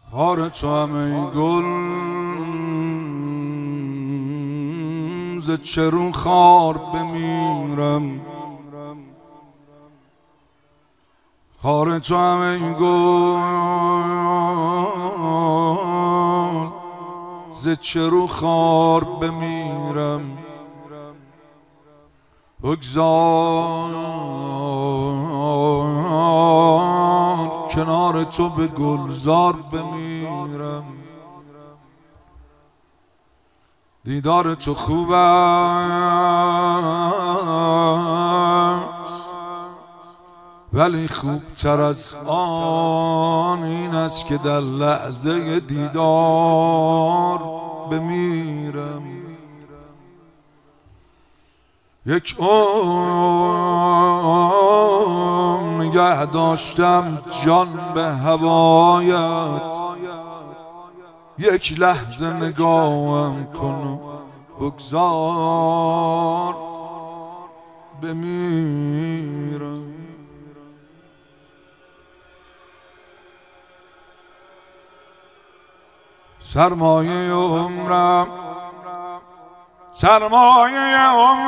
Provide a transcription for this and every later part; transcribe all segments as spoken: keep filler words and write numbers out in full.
خار تو هم ای گل ز چرون خار بمیرم. خار تو هم ای گل ز چرون خار بمیرم. بگذار کنار تو به گلزار بمیرم. دیدار تو خوب است ولی خوبتر از آن این است که در لحظه دیدار بمیرم. یک عمر نگه داشتم جان به هوایت، یک لحظه نگاهم کن و بگذار بمیرم. سرمایه عمرم سرمایه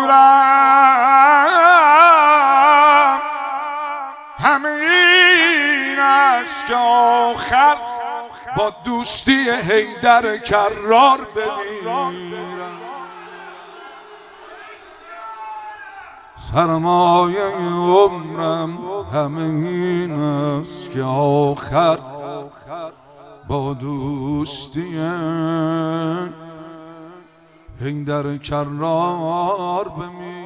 عمرم همه این است که آخر با دوستی حیدر کرار بمیرم. سرمایه عمرم همه این است که آخر با دوستی حیدر کرار بمیرم.